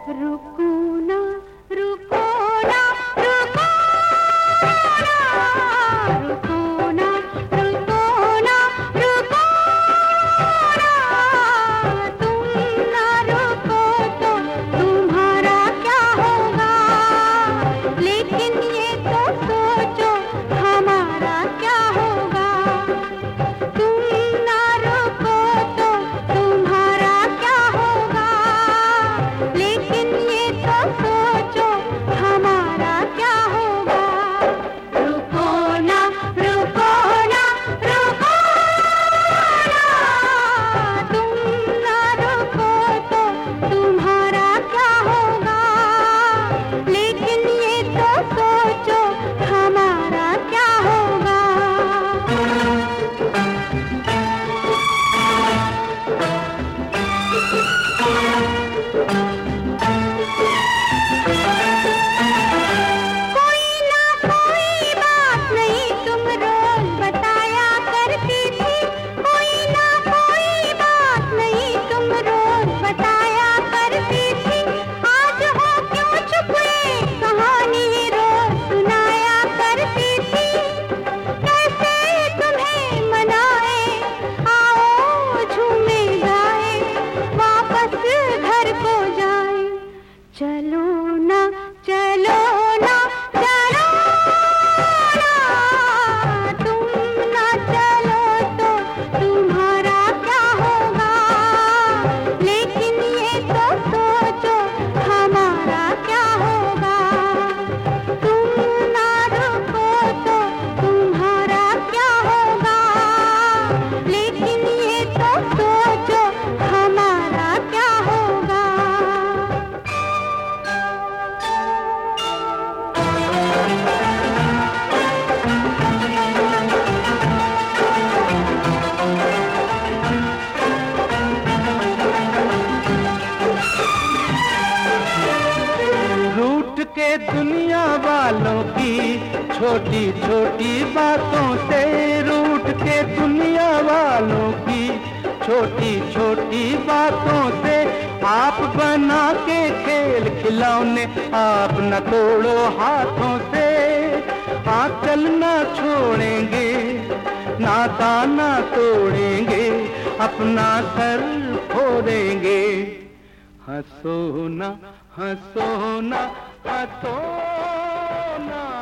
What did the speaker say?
रुको ना, रुको ना, रुको ना, रुको ना, रुको ना, रुको ना। तुम ना रुको तो तुम्हारा क्या होगा, लेकिन ये तो सोचो हमारा क्या होगा। तुम ना रुको तो तुम्हारा क्या होगा, लेकिन ये तो सोचो हमारा क्या होगा। रुको ना, रुको ना, रुको ना। तुम ना रुको तो तुम्हारा क्या होगा, लेकिन ये तो सोचो हमारा क्या होगा। कोई ना कोई बात नहीं तुम रोज बताया करती थी, कोई ना कोई बात नहीं तुम रोज बताया करती थी। आज हो क्यों चुप, ये कहानी रोज सुनाया करती थी। कैसे तुम्हें मनाए, आओ झूमे गाए, वापस घर को जाए। चलो ना, चलो ना, चलो ना। तुम ना चलो तो तुम्हारा क्या होगा, लेकिन ये तो सोचो हमारा क्या होगा। तुम ना रुको तो तुम्हारा क्या होगा, लेकिन ये तो सोचो हमारा क्या होगा। रूठ के दुनिया वालों की छोटी छोटी बातों से, रूठ के दुनिया वालों की छोटी छोटी बातों से, आप बना के खेल खिलौने आप न तोड़ो हाथों से। आंचल न छोड़ेंगे, नाता न तोड़ेंगे, अपना सर फोड़ेंगे। हंसो ना, हंसो ना, हंसो ना।